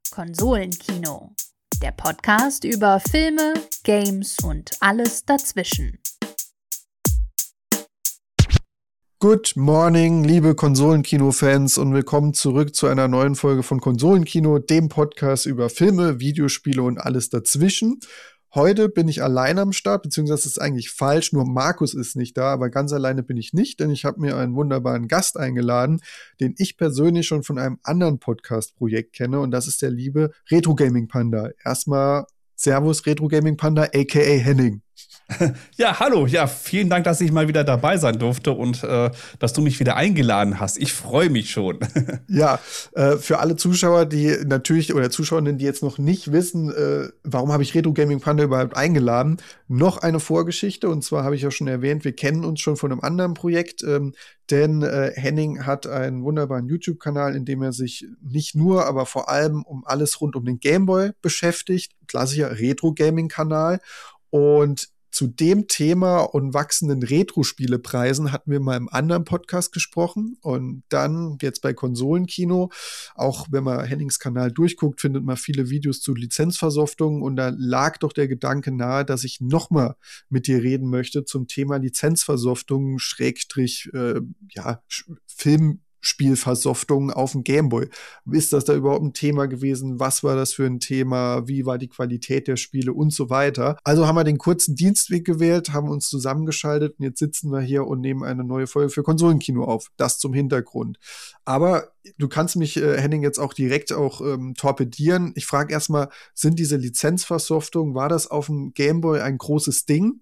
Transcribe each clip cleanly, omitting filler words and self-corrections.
Konsolenkino, der Podcast über Filme, Games und alles dazwischen. Good morning, liebe Konsolenkino-Fans, und willkommen zurück zu einer neuen Folge von Konsolenkino, dem Podcast über Filme, Videospiele und alles dazwischen. Heute bin ich allein am Start, beziehungsweise das ist eigentlich falsch, nur Markus ist nicht da, aber ganz alleine bin ich nicht, denn ich habe mir einen wunderbaren Gast eingeladen, den ich persönlich schon von einem anderen Podcast-Projekt kenne, und das ist der liebe Retro Gaming Panda. Erstmal Servus Retro Gaming Panda, aka Henning. Ja, hallo. Ja, vielen Dank, dass ich mal wieder dabei sein durfte und dass du mich wieder eingeladen hast. Ich freue mich schon. Ja, für alle Zuschauer, die natürlich, oder Zuschauerinnen, die jetzt noch nicht wissen, warum habe ich Retro Gaming Panda überhaupt eingeladen, noch eine Vorgeschichte. Und zwar habe ich ja schon erwähnt, wir kennen uns schon von einem anderen Projekt, denn Henning hat einen wunderbaren YouTube-Kanal, in dem er sich nicht nur, aber vor allem um alles rund um den Gameboy beschäftigt. Klassischer Retro-Gaming-Kanal. Und zu dem Thema und wachsenden Retro-Spielepreisen hatten wir mal im anderen Podcast gesprochen. Und dann jetzt bei Konsolenkino, auch wenn man Hennings Kanal durchguckt, findet man viele Videos zu Lizenzversoftungen. Und da lag doch der Gedanke nahe, dass ich nochmal mit dir reden möchte zum Thema Lizenzversoftungen, Schrägstrich, Filmspielversoftungen auf dem Gameboy. Ist das da überhaupt ein Thema gewesen? Was war das für ein Thema? Wie war die Qualität der Spiele und so weiter? Also haben wir den kurzen Dienstweg gewählt, haben uns zusammengeschaltet und jetzt sitzen wir hier und nehmen eine neue Folge für Konsolenkino auf. Das zum Hintergrund. Aber du kannst mich, Henning, jetzt auch direkt torpedieren. Ich frage erstmal, sind diese Lizenzversoftungen, war das auf dem Gameboy ein großes Ding?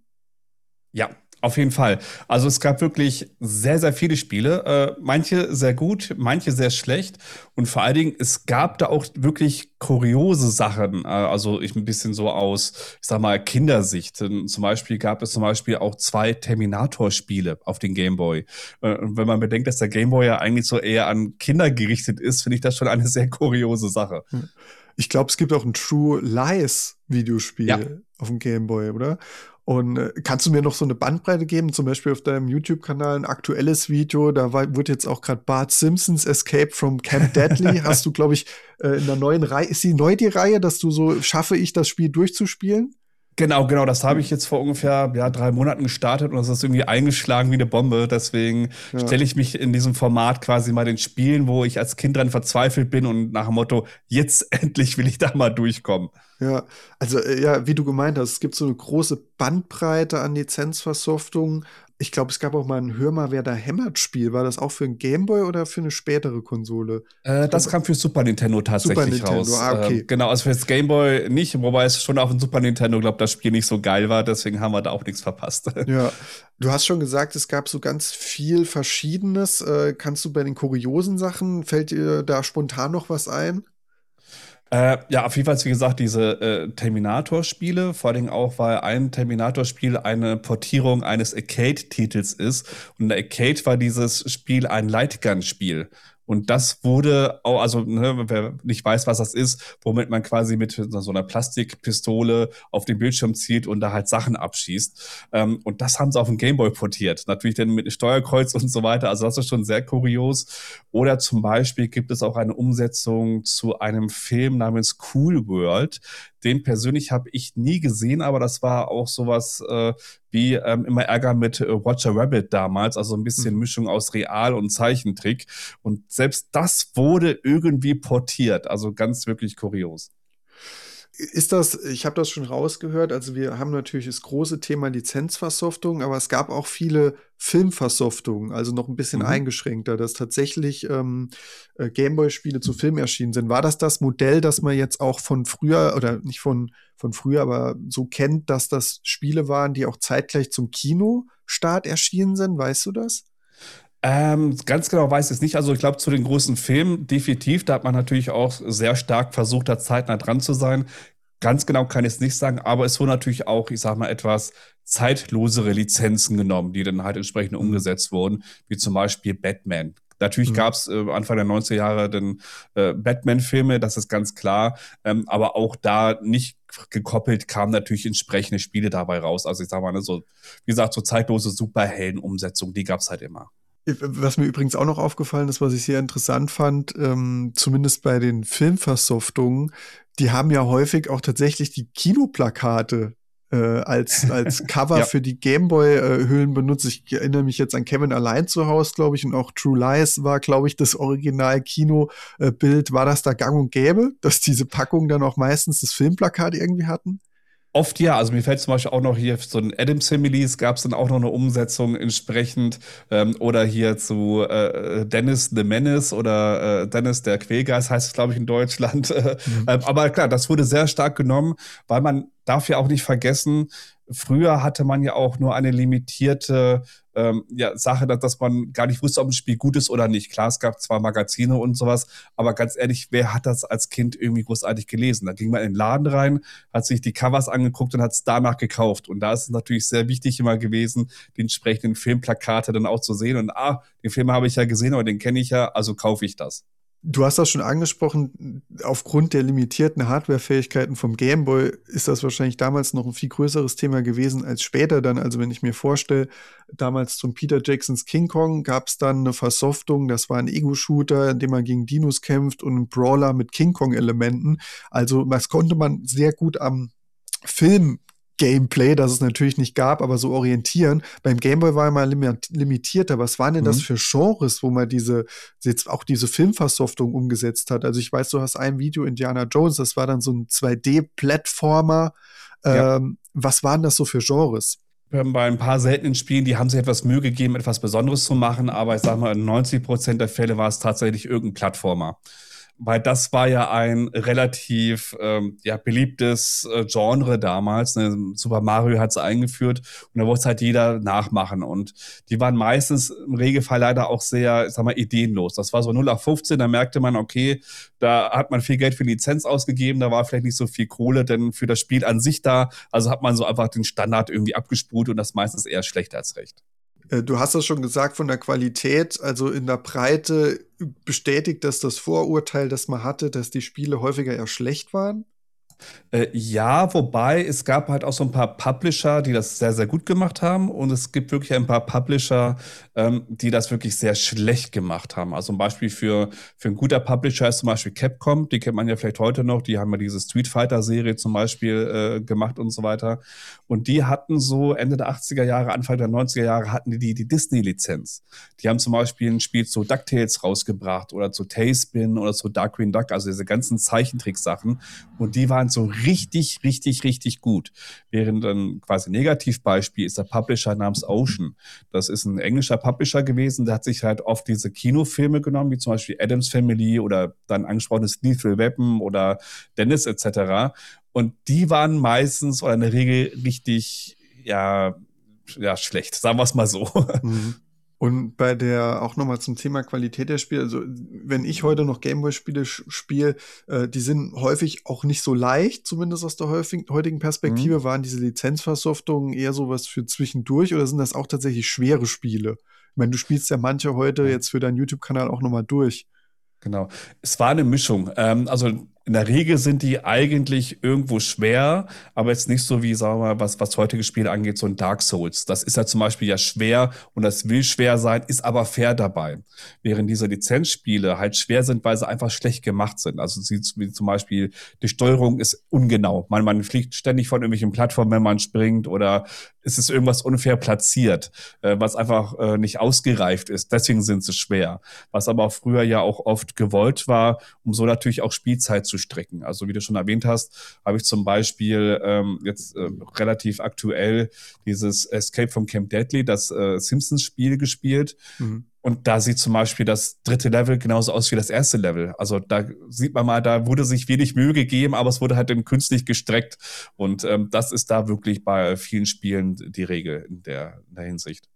Ja, auf jeden Fall. Also es gab wirklich sehr, sehr viele Spiele. Manche sehr gut, manche sehr schlecht. Und vor allen Dingen, es gab da auch wirklich kuriose Sachen. Also ich ein bisschen so aus, ich sag mal, Kindersicht. Zum Beispiel gab es auch 2 Terminator-Spiele auf den Gameboy. Und wenn man bedenkt, dass der Gameboy ja eigentlich so eher an Kinder gerichtet ist, finde ich das schon eine sehr kuriose Sache. Ich glaube, es gibt auch ein True Lies Videospiel auf dem Gameboy, oder? Und kannst du mir noch so eine Bandbreite geben? Zum Beispiel auf deinem YouTube-Kanal ein aktuelles Video, da wird jetzt auch gerade Bart Simpsons Escape from Camp Deadly. Hast du, glaube ich, in der neuen Reihe, ist die neu die Reihe, dass du so, schaffe ich das Spiel durchzuspielen? Genau, das habe ich jetzt vor ungefähr 3 Monaten gestartet und das ist irgendwie eingeschlagen wie eine Bombe. Deswegen stelle ich mich in diesem Format quasi mal den Spielen, wo ich als Kind dran verzweifelt bin und nach dem Motto, jetzt endlich will ich da mal durchkommen. Ja, also wie du gemeint hast, es gibt so eine große Bandbreite an Lizenzversoftungen. Ich glaube, es gab auch mal ein Hör mal, wer da hämmert Spiel. War das auch für ein Gameboy oder für eine spätere Konsole? Das kam für Super Nintendo tatsächlich raus. Okay. Genau, also für das Gameboy nicht, wobei es schon auf dem Super Nintendo, glaube das Spiel nicht so geil war, deswegen haben wir da auch nichts verpasst. Ja, du hast schon gesagt, es gab so ganz viel Verschiedenes. Kannst du bei den kuriosen Sachen, fällt dir da spontan noch was ein? Auf jeden Fall, wie gesagt, diese Terminator-Spiele, vor allem auch, weil ein Terminator-Spiel eine Portierung eines Arcade-Titels ist. Und der Arcade war dieses Spiel ein Lightgun-Spiel. Und das wurde auch, also wer nicht weiß, was das ist, womit man quasi mit so einer Plastikpistole auf den Bildschirm zieht und da halt Sachen abschießt. Und das haben sie auf den Gameboy portiert. Natürlich dann mit Steuerkreuz und so weiter. Also das ist schon sehr kurios. Oder zum Beispiel gibt es auch eine Umsetzung zu einem Film namens Cool World. Den persönlich habe ich nie gesehen, aber das war auch sowas wie immer Ärger mit Roger Rabbit damals, also ein bisschen Mischung aus Real- und Zeichentrick. Und selbst das wurde irgendwie portiert, also ganz wirklich kurios. Ist das, ich habe das schon rausgehört, also wir haben natürlich das große Thema Lizenzversoftungen, aber es gab auch viele Filmversoftungen, also noch ein bisschen eingeschränkter, dass tatsächlich Gameboy-Spiele zu Film erschienen sind. War das Modell, das man jetzt auch von früher, oder nicht von früher, aber so kennt, dass das Spiele waren, die auch zeitgleich zum Kinostart erschienen sind? Weißt du das? Ganz genau weiß ich es nicht. Also ich glaube, zu den großen Filmen definitiv, da hat man natürlich auch sehr stark versucht, da zeitnah dran zu sein. Ganz genau kann ich es nicht sagen, aber es wurden natürlich auch, ich sag mal, etwas zeitlosere Lizenzen genommen, die dann halt entsprechend umgesetzt wurden, wie zum Beispiel Batman. Natürlich gab es Anfang der 90er Jahre dann Batman-Filme, das ist ganz klar, aber auch da nicht gekoppelt kamen natürlich entsprechende Spiele dabei raus. Also ich sag mal, so, wie gesagt, so zeitlose Superhelden-Umsetzung, die gab es halt immer. Was mir übrigens auch noch aufgefallen ist, was ich sehr interessant fand, zumindest bei den Filmversoftungen, die haben ja häufig auch tatsächlich die Kinoplakate als Cover Ja. für die Gameboy-Hüllen benutzt. Ich erinnere mich jetzt an Kevin allein zu Hause, glaube ich, und auch True Lies war, glaube ich, das Original-Kino-Bild. War das da gang und gäbe, dass diese Packungen dann auch meistens das Filmplakat irgendwie hatten? Oft ja, also mir fällt zum Beispiel auch noch hier so ein Addams Families, gab es dann auch noch eine Umsetzung entsprechend oder hier zu Dennis the Menace oder Dennis der Quälgeist heißt es, glaube ich, in Deutschland. Aber klar, das wurde sehr stark genommen, weil man darf ja auch nicht vergessen, früher hatte man ja auch nur eine limitierte Sache, dass man gar nicht wusste, ob ein Spiel gut ist oder nicht. Klar, es gab zwar Magazine und sowas, aber ganz ehrlich, wer hat das als Kind irgendwie großartig gelesen? Da ging man in den Laden rein, hat sich die Covers angeguckt und hat es danach gekauft. Und da ist es natürlich sehr wichtig immer gewesen, die entsprechenden Filmplakate dann auch zu sehen. Und den Film habe ich ja gesehen, aber den kenne ich ja, also kaufe ich das. Du hast das schon angesprochen, aufgrund der limitierten Hardwarefähigkeiten vom Game Boy ist das wahrscheinlich damals noch ein viel größeres Thema gewesen als später dann. Also wenn ich mir vorstelle, damals zum Peter Jacksons King Kong gab es dann eine Versoftung, das war ein Ego-Shooter, in dem man gegen Dinos kämpft und ein Brawler mit King Kong-Elementen. Also das konnte man sehr gut am Film Gameplay, das es natürlich nicht gab, aber so orientieren. Beim Gameboy war er mal limitierter. Was waren denn das für Genres, wo man jetzt auch diese Filmversoftung umgesetzt hat? Also ich weiß, du hast ein Video, Indiana Jones, das war dann so ein 2D-Plattformer. Ja. Was waren das so für Genres? Bei ein paar seltenen Spielen, die haben sich etwas Mühe gegeben, etwas Besonderes zu machen, aber ich sag mal, in 90% der Fälle war es tatsächlich irgendein Plattformer. Weil das war ja ein relativ beliebtes Genre damals. Ne? Super Mario hat es eingeführt und da wollte es halt jeder nachmachen. Und die waren meistens im Regelfall leider auch sehr, ich sag mal, ideenlos. Das war so 0 auf 15, da merkte man, okay, da hat man viel Geld für Lizenz ausgegeben, da war vielleicht nicht so viel Kohle denn für das Spiel an sich da. Also hat man so einfach den Standard irgendwie abgespult und das meistens eher schlecht als recht. Du hast das schon gesagt von der Qualität, also in der Breite bestätigt das Vorurteil, das man hatte, dass die Spiele häufiger eher schlecht waren? Ja, wobei es gab halt auch so ein paar Publisher, die das sehr, sehr gut gemacht haben und es gibt wirklich ein paar Publisher, die das wirklich sehr schlecht gemacht haben. Also ein Beispiel für ein guter Publisher ist zum Beispiel Capcom, die kennt man ja vielleicht heute noch, die haben ja diese Street Fighter-Serie zum Beispiel gemacht und so weiter. Und die hatten so Ende der 80er Jahre, Anfang der 90er Jahre hatten die Disney-Lizenz. Die haben zum Beispiel ein Spiel zu DuckTales rausgebracht oder zu Tailspin oder zu Darkwing Duck, also diese ganzen Zeichentricksachen. Und die waren so richtig, richtig, richtig gut. Während dann quasi Negativbeispiel ist der Publisher namens Ocean. Das ist ein englischer Publisher gewesen, der hat sich halt oft diese Kinofilme genommen, wie zum Beispiel Addams Family oder dann angesprochenes Lethal Weapon oder Dennis etc. Und die waren meistens oder in der Regel richtig, schlecht, sagen wir es mal so. Mhm. Und auch nochmal zum Thema Qualität der Spiele, also wenn ich heute noch Gameboy-Spiele spiele, die sind häufig auch nicht so leicht, zumindest aus der heutigen Perspektive. Waren diese Lizenzversoftungen eher sowas für zwischendurch oder sind das auch tatsächlich schwere Spiele? Ich meine, du spielst ja manche heute jetzt für deinen YouTube-Kanal auch nochmal durch. Genau. Es war eine Mischung. Also in der Regel sind die eigentlich irgendwo schwer, aber jetzt nicht so wie, sagen wir mal, was heutige Spiele angeht, so ein Dark Souls. Das ist ja zum Beispiel ja schwer und das will schwer sein, ist aber fair dabei. Während diese Lizenzspiele halt schwer sind, weil sie einfach schlecht gemacht sind. Also wie zum Beispiel, die Steuerung ist ungenau. Man fliegt ständig von irgendwelchen Plattformen, wenn man springt oder es ist irgendwas unfair platziert, was einfach nicht ausgereift ist. Deswegen sind sie schwer. Was aber auch früher ja auch oft gewollt war, um so natürlich auch Spielzeit zu strecken. Also wie du schon erwähnt hast, habe ich zum Beispiel relativ aktuell dieses Escape from Camp Deadly, das Simpsons-Spiel gespielt. Mhm. Und da sieht zum Beispiel das 3. Level genauso aus wie das 1. Level. Also da sieht man mal, da wurde sich wenig Mühe gegeben, aber es wurde halt dann künstlich gestreckt. Und das ist da wirklich bei vielen Spielen die Regel in der Hinsicht.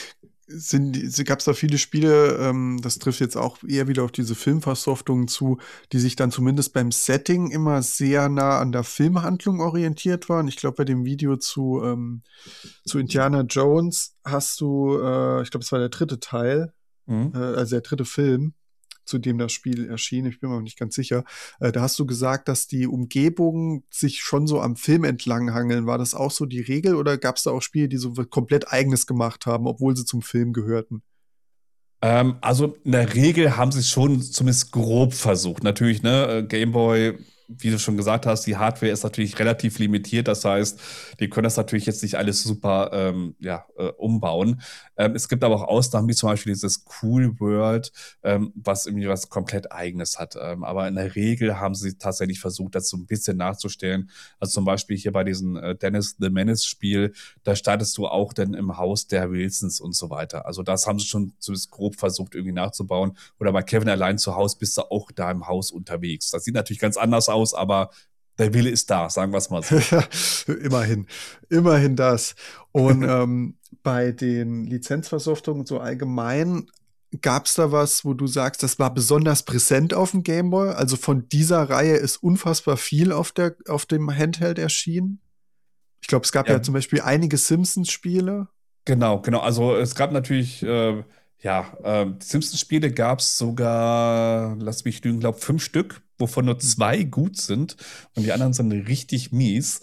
Gab es da viele Spiele, das trifft jetzt auch eher wieder auf diese Filmversoftungen zu, die sich dann zumindest beim Setting immer sehr nah an der Filmhandlung orientiert waren. Ich glaube, bei dem Video zu Indiana Jones hast du, ich glaube, es war der 3. Teil, also der 3. Film, zu dem das Spiel erschien, ich bin mir noch nicht ganz sicher, da hast du gesagt, dass die Umgebungen sich schon so am Film entlang hangeln. War das auch so die Regel oder gab es da auch Spiele, die so komplett Eigenes gemacht haben, obwohl sie zum Film gehörten? Also in der Regel haben sie es schon zumindest grob versucht. Natürlich, ne, Game Boy, wie du schon gesagt hast, die Hardware ist natürlich relativ limitiert. Das heißt, die können das natürlich jetzt nicht alles super umbauen. Es gibt aber auch Ausnahmen, wie zum Beispiel dieses Cool World, was irgendwie was komplett Eigenes hat. Aber in der Regel haben sie tatsächlich versucht, das so ein bisschen nachzustellen. Also zum Beispiel hier bei diesem Dennis the Menace Spiel, da startest du auch dann im Haus der Wilsons und so weiter. Also das haben sie schon zumindest grob versucht irgendwie nachzubauen. Oder bei Kevin allein zu Hause bist du auch da im Haus unterwegs. Das sieht natürlich ganz anders aus, aber der Wille ist da, sagen wir es mal so. Immerhin das. Und bei den Lizenzversoftungen so allgemein, gab es da was, wo du sagst, das war besonders präsent auf dem Game Boy? Also von dieser Reihe ist unfassbar viel auf dem Handheld erschienen. Ich glaube, es gab ja zum Beispiel einige Simpsons-Spiele. Genau. Also es gab natürlich, die Simpsons-Spiele gab es sogar, lass mich lügen, glaube 5 Stück, wovon nur 2 gut sind und die anderen sind richtig mies.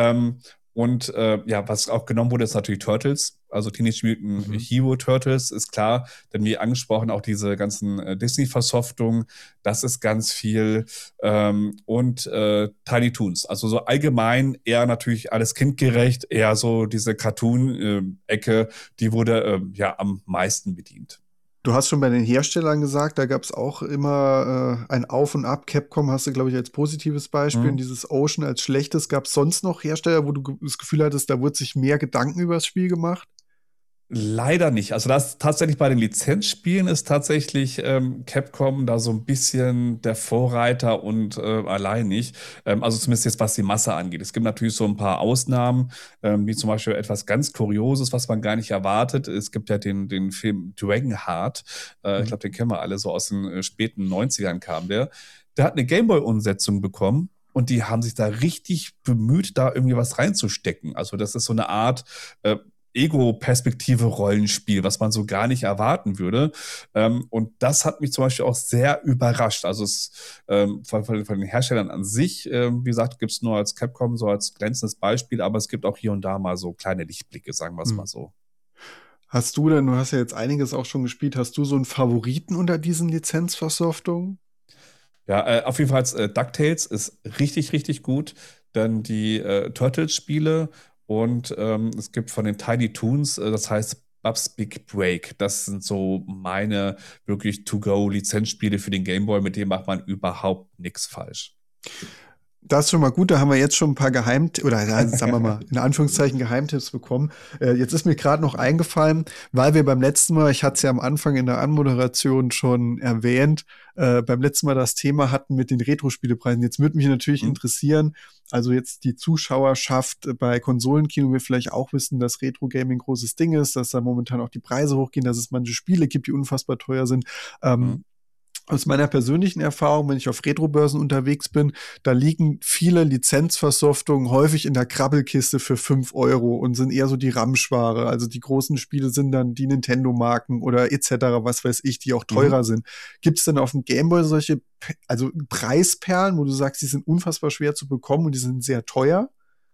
Was auch genommen wurde, ist natürlich Turtles. Also Teenage Mutant Hero Turtles ist klar, denn wie angesprochen, auch diese ganzen Disney-Versoftungen, das ist ganz viel. Tiny Toons, also so allgemein eher natürlich alles kindgerecht, eher so diese Cartoon-Ecke, die wurde am meisten bedient. Du hast schon bei den Herstellern gesagt, da gab es auch immer ein Auf und Ab. Capcom hast du, glaube ich, als positives Beispiel. Und dieses Ocean als schlechtes. Gab es sonst noch Hersteller, wo du das Gefühl hattest, da wurde sich mehr Gedanken über das Spiel gemacht? Leider nicht. Also das tatsächlich bei den Lizenzspielen ist tatsächlich Capcom da so ein bisschen der Vorreiter und alleinig. Also zumindest jetzt, was die Masse angeht. Es gibt natürlich so ein paar Ausnahmen, wie zum Beispiel etwas ganz Kurioses, was man gar nicht erwartet. Es gibt ja den Film Dragonheart. Ich glaube, den kennen wir alle, so aus den späten 90ern kam der. Der hat eine Gameboy-Umsetzung bekommen. Und die haben sich da richtig bemüht, da irgendwie was reinzustecken. Also das ist so eine Art Ego-Perspektive-Rollenspiel, was man so gar nicht erwarten würde. Und das hat mich zum Beispiel auch sehr überrascht. Also von den Herstellern an sich, wie gesagt, gibt es nur als Capcom so als glänzendes Beispiel, aber es gibt auch hier und da mal so kleine Lichtblicke, sagen wir es mal so. Du hast ja jetzt einiges auch schon gespielt, hast du so einen Favoriten unter diesen Lizenzversoftungen? Ja, auf jeden Fall DuckTales ist richtig, richtig gut. Dann die Turtles-Spiele. Und es gibt von den Tiny Toons, das heißt Bub's Big Break. Das sind so meine wirklich To-Go-Lizenzspiele für den Game Boy, mit denen macht man überhaupt nichts falsch. Das ist schon mal gut, da haben wir jetzt schon ein paar sagen wir mal, in Anführungszeichen Geheimtipps bekommen. Jetzt ist mir gerade noch eingefallen, weil wir beim letzten Mal, ich hatte es ja am Anfang in der Anmoderation schon erwähnt, beim letzten Mal das Thema hatten mit den Retro-Spielepreisen. Jetzt würde mich natürlich interessieren, also jetzt die Zuschauerschaft bei Konsolenkino will vielleicht auch wissen, dass Retro-Gaming großes Ding ist, dass da momentan auch die Preise hochgehen, dass es manche Spiele gibt, die unfassbar teuer sind. Aus meiner persönlichen Erfahrung, wenn ich auf Retro-Börsen unterwegs bin, da liegen viele Lizenzversoftungen häufig in der Krabbelkiste für 5 € und sind eher so die Ramschware. Also die großen Spiele sind dann die Nintendo-Marken oder etc., was weiß ich, die auch teurer sind. Gibt es denn auf dem Gameboy solche Preisperlen, wo du sagst, die sind unfassbar schwer zu bekommen und die sind sehr teuer?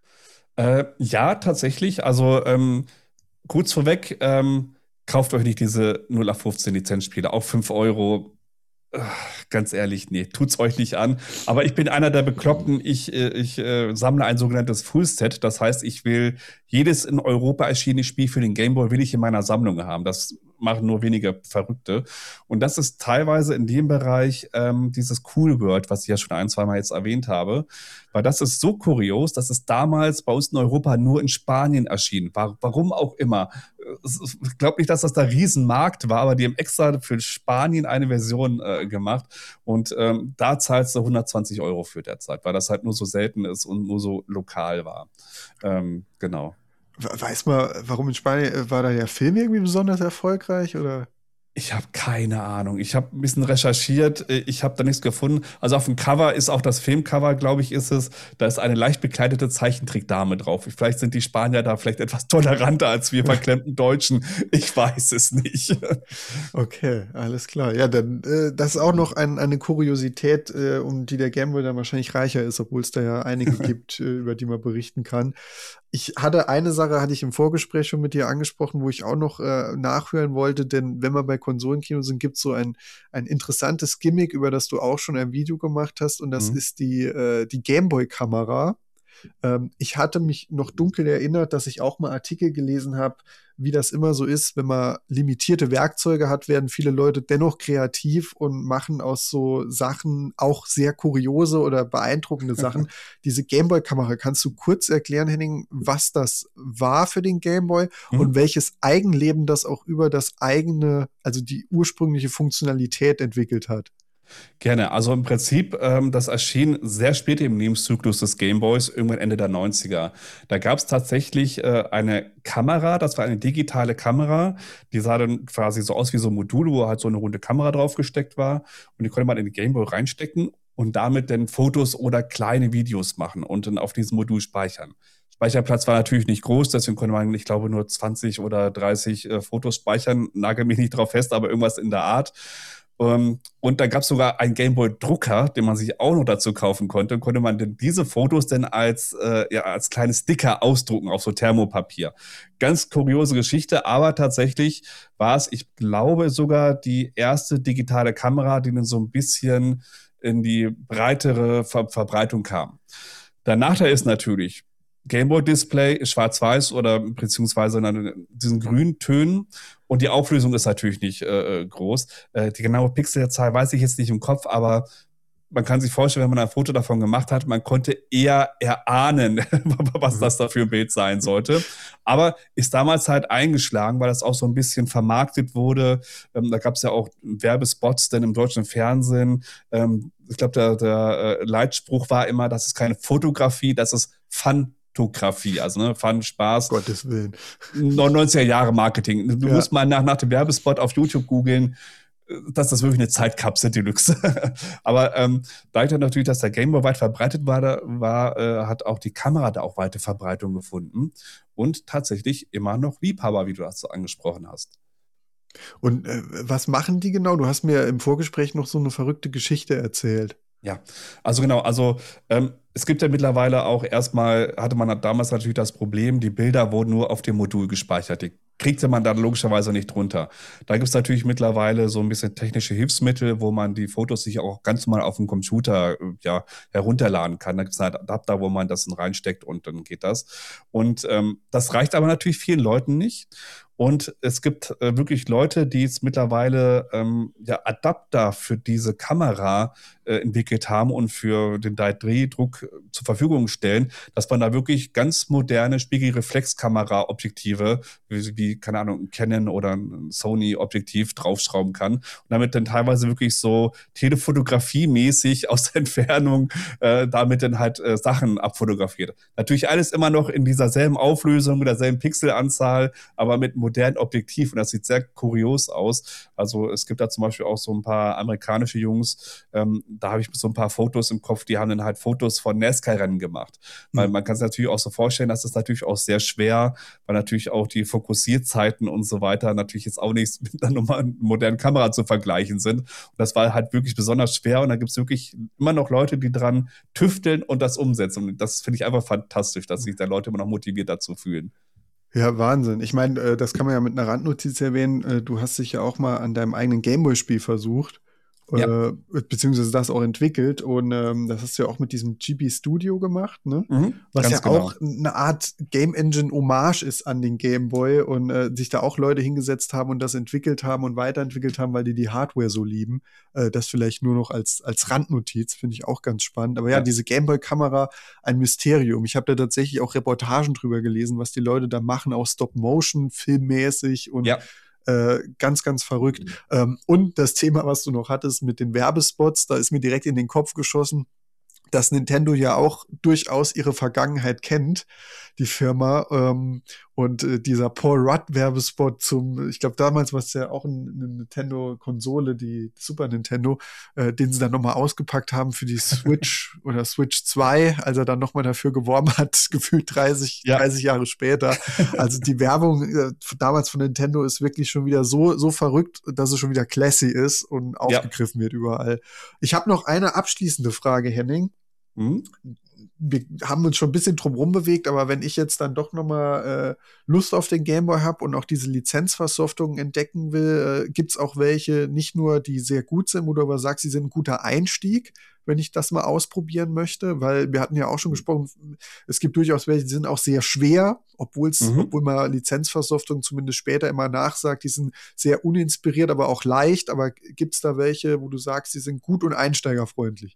Ja, tatsächlich. Also kurz vorweg, kauft euch nicht diese 0815 Lizenzspiele. Auch 5 €. Ganz ehrlich, nee, tut's euch nicht an. Aber ich bin einer der Bekloppten. Ich sammle ein sogenanntes Fullset. Das heißt, ich will jedes in Europa erschienene Spiel für den Gameboy will ich in meiner Sammlung haben. Das machen nur wenige Verrückte. Und das ist teilweise in dem Bereich dieses Cool World, was ich ja schon 1-2 Mal jetzt erwähnt habe. Weil das ist so kurios, dass es damals bei uns in Europa nur in Spanien erschien. Warum auch immer. Ich glaube nicht, dass das der Riesenmarkt war, aber die haben extra für Spanien eine Version gemacht. Und da zahlst du 120 € für derzeit, weil das halt nur so selten ist und nur so lokal war. Genau. Weiß man, warum in Spanien, war da der Film irgendwie besonders erfolgreich, oder? Ich habe keine Ahnung. Ich habe ein bisschen recherchiert. Ich habe da nichts gefunden. Also auf dem Cover ist auch das Filmcover, glaube ich, ist es. Da ist eine leicht bekleidete Zeichentrickdame drauf. Vielleicht sind die Spanier da vielleicht etwas toleranter als wir verklemmten Deutschen. Ich weiß es nicht. Okay, alles klar. Ja, dann das ist auch noch eine Kuriosität, um die der Gameboy dann wahrscheinlich reicher ist, obwohl es da ja einige gibt, über die man berichten kann. Ich hatte eine Sache, hatte ich im Vorgespräch schon mit dir angesprochen, wo ich auch noch nachhören wollte, denn wenn wir bei Konsolenkino sind, gibt es so ein interessantes Gimmick, über das du auch schon ein Video gemacht hast, und das ist die Gameboy-Kamera. Ich hatte mich noch dunkel erinnert, dass ich auch mal Artikel gelesen habe, wie das immer so ist, wenn man limitierte Werkzeuge hat, werden viele Leute dennoch kreativ und machen aus so Sachen auch sehr kuriose oder beeindruckende Sachen. Diese Gameboy-Kamera, kannst du kurz erklären, Henning, was das war für den Gameboy und welches Eigenleben das auch über das eigene, also die ursprüngliche Funktionalität entwickelt hat? Gerne. Also im Prinzip, das erschien sehr spät im Lebenszyklus des Gameboys, irgendwann Ende der 90er. Da gab es tatsächlich eine Kamera, das war eine digitale Kamera, die sah dann quasi so aus wie so ein Modul, wo halt so eine runde Kamera draufgesteckt war, und die konnte man in den Gameboy reinstecken und damit dann Fotos oder kleine Videos machen und dann auf diesem Modul speichern. Speicherplatz war natürlich nicht groß, deswegen konnte man, ich glaube, nur 20 oder 30 Fotos speichern. Nagel mich nicht drauf fest, aber irgendwas in der Art. Und da gab es sogar einen Gameboy-Drucker, den man sich auch noch dazu kaufen konnte. Und konnte man denn diese Fotos dann als kleine Sticker ausdrucken auf so Thermopapier. Ganz kuriose Geschichte, aber tatsächlich war es, ich glaube, sogar die erste digitale Kamera, die dann so ein bisschen in die breitere Verbreitung kam. Der Nachteil ist natürlich, Gameboy-Display ist schwarz-weiß oder beziehungsweise in diesen grünen Tönen, und die Auflösung ist natürlich nicht groß. Die genaue Pixelzahl weiß ich jetzt nicht im Kopf, aber man kann sich vorstellen, wenn man ein Foto davon gemacht hat, man konnte eher erahnen, was das da für ein Bild sein sollte. Aber ist damals halt eingeschlagen, weil das auch so ein bisschen vermarktet wurde. Da gab es ja auch Werbespots denn im deutschen Fernsehen. Ich glaube, der Leitspruch war immer, das ist keine Fotografie, das ist Fotografie, also ne, Fun, Spaß. Gottes Willen. 99er Jahre Marketing. Du musst mal nach dem Werbespot auf YouTube googeln. Das ist wirklich eine Zeitkapsel Deluxe. Aber dadurch natürlich, dass der Gameboy weit verbreitet war, hat auch die Kamera da auch weite Verbreitung gefunden und tatsächlich immer noch Liebhaber, wie du das so angesprochen hast. Und was machen die genau? Du hast mir im Vorgespräch noch so eine verrückte Geschichte erzählt. Ja, also genau, es gibt ja mittlerweile auch hatte man damals natürlich das Problem, die Bilder wurden nur auf dem Modul gespeichert. Die kriegte man dann logischerweise nicht drunter. Da gibt es natürlich mittlerweile so ein bisschen technische Hilfsmittel, wo man die Fotos sich auch ganz normal auf dem Computer herunterladen kann. Da gibt es einen Adapter, wo man das dann reinsteckt und dann geht das. Und das reicht aber natürlich vielen Leuten nicht. Und es gibt wirklich Leute, die jetzt mittlerweile Adapter für diese Kamera entwickelt haben und für den 3D-Druck zur Verfügung stellen, dass man da wirklich ganz moderne Spiegelreflexkamera-Objektive wie, keine Ahnung, ein Canon oder ein Sony-Objektiv draufschrauben kann und damit dann teilweise wirklich so Telefotografie-mäßig aus der Entfernung damit dann halt Sachen abfotografiert. Natürlich alles immer noch in dieser selben Auflösung, mit derselben Pixelanzahl, aber mit modernen Objektiv, und das sieht sehr kurios aus. Also es gibt da zum Beispiel auch so ein paar amerikanische Jungs, da habe ich so ein paar Fotos im Kopf, die haben dann halt Fotos von NASCAR-Rennen gemacht. Weil man kann es natürlich auch so vorstellen, dass es natürlich auch sehr schwer, weil natürlich auch die Fokussierzeiten und so weiter natürlich jetzt auch nicht mit einer normalen modernen Kamera zu vergleichen sind. Und das war halt wirklich besonders schwer, und da gibt es wirklich immer noch Leute, die dran tüfteln und das umsetzen. Und das finde ich einfach fantastisch, dass sich da Leute immer noch motiviert dazu fühlen. Ja, Wahnsinn. Ich meine, das kann man ja mit einer Randnotiz erwähnen. Du hast dich ja auch mal an deinem eigenen Gameboy-Spiel versucht. Ja. Beziehungsweise das auch entwickelt, und das hast du ja auch mit diesem GB Studio gemacht, ne? Was ja genau auch eine Art Game Engine Hommage ist an den Game Boy, und sich da auch Leute hingesetzt haben und das entwickelt haben und weiterentwickelt haben, weil die Hardware so lieben. Das vielleicht nur noch als Randnotiz, finde ich auch ganz spannend. Aber ja, diese Game Boy Kamera, ein Mysterium. Ich habe da tatsächlich auch Reportagen drüber gelesen, was die Leute da machen, auch Stop-Motion, filmmäßig und ganz, ganz verrückt. Und das Thema, was du noch hattest mit den Werbespots, da ist mir direkt in den Kopf geschossen, dass Nintendo ja auch durchaus ihre Vergangenheit kennt, die Firma. Und dieser Paul Rudd-Werbespot ich glaube, damals war es ja auch eine Nintendo-Konsole, die Super Nintendo, den sie dann nochmal ausgepackt haben für die Switch oder Switch 2, als er dann nochmal dafür geworben hat, gefühlt 30 Jahre später. Also die Werbung damals von Nintendo ist wirklich schon wieder so verrückt, dass es schon wieder classy ist und aufgegriffen wird überall. Ich habe noch eine abschließende Frage, Henning. Mhm. Wir haben uns schon ein bisschen drum bewegt, aber wenn ich jetzt dann doch noch mal Lust auf den Gameboy habe und auch diese Lizenzversoftungen entdecken will, gibt's auch welche, nicht nur die sehr gut sind, wo du aber sagst, sie sind ein guter Einstieg, wenn ich das mal ausprobieren möchte, weil wir hatten ja auch schon gesprochen, es gibt durchaus welche, die sind auch sehr schwer, obwohl man Lizenzversoftungen zumindest später immer nachsagt, die sind sehr uninspiriert, aber auch leicht, aber gibt's da welche, wo du sagst, die sind gut und einsteigerfreundlich?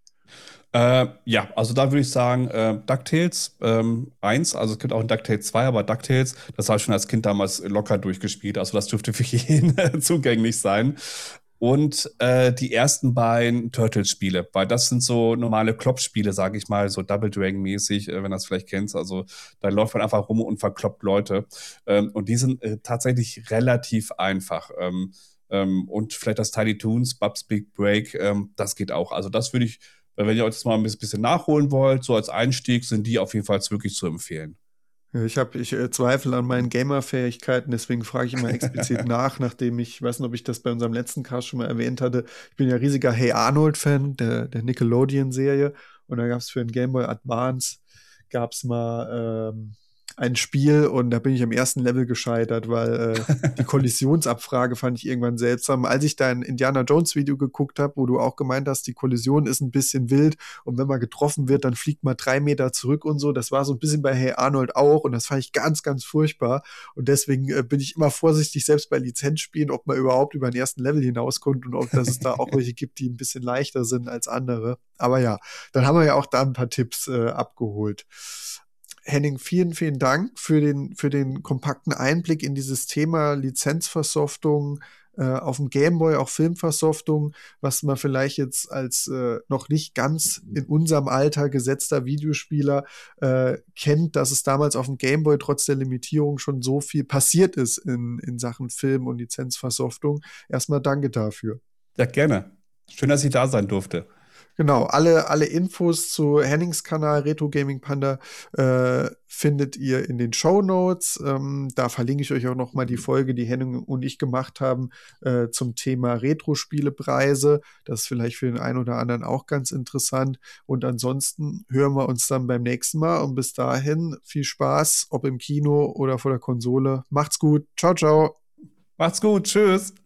Ja, also da würde ich sagen, DuckTales 1, also es gibt auch ein DuckTales 2, aber DuckTales, das habe ich schon als Kind damals locker durchgespielt, also das dürfte für jeden zugänglich sein. Und die ersten beiden Turtles-Spiele, weil das sind so normale Klopp-Spiele, sage ich mal, so Double Dragon-mäßig, wenn du das vielleicht kennst. Also da läuft man einfach rum und verkloppt Leute. Und die sind tatsächlich relativ einfach. Und vielleicht das Tiny Toons, Bub's Big Break, das geht auch. Also das würde ich, wenn ihr euch das mal ein bisschen nachholen wollt, so als Einstieg, sind die auf jeden Fall wirklich zu empfehlen. Ja, ich zweifle an meinen Gamer-Fähigkeiten, deswegen frage ich immer explizit nach, nachdem ich weiß nicht, ob ich das bei unserem letzten Cast schon mal erwähnt hatte. Ich bin ja riesiger Hey Arnold-Fan der Nickelodeon-Serie und da gab es für den Game Boy Advance gab's mal ein Spiel und da bin ich am ersten Level gescheitert, weil die Kollisionsabfrage fand ich irgendwann seltsam. Als ich da ein Indiana Jones Video geguckt habe, wo du auch gemeint hast, die Kollision ist ein bisschen wild und wenn man getroffen wird, dann fliegt man 3 Meter zurück und so. Das war so ein bisschen bei Hey Arnold auch und das fand ich ganz, ganz furchtbar. Und deswegen bin ich immer vorsichtig, selbst bei Lizenzspielen, ob man überhaupt über den ersten Level hinauskommt und ob dass es da auch welche gibt, die ein bisschen leichter sind als andere. Aber ja, dann haben wir ja auch da ein paar Tipps abgeholt. Henning, vielen, vielen Dank für den kompakten Einblick in dieses Thema Lizenzversoftung auf dem Gameboy, auch Filmversoftung, was man vielleicht jetzt als noch nicht ganz in unserem Alter gesetzter Videospieler kennt, dass es damals auf dem Gameboy trotz der Limitierung schon so viel passiert ist in Sachen Film und Lizenzversoftung. Erstmal danke dafür. Ja, gerne. Schön, dass ich da sein durfte. Genau, alle Infos zu Hennings Kanal Retro Gaming Panda findet ihr in den Shownotes. Da verlinke ich euch auch noch mal die Folge, die Henning und ich gemacht haben zum Thema Retro-Spielepreise. Das ist vielleicht für den einen oder anderen auch ganz interessant. Und ansonsten hören wir uns dann beim nächsten Mal. Und bis dahin viel Spaß, ob im Kino oder vor der Konsole. Macht's gut. Ciao, ciao. Macht's gut. Tschüss.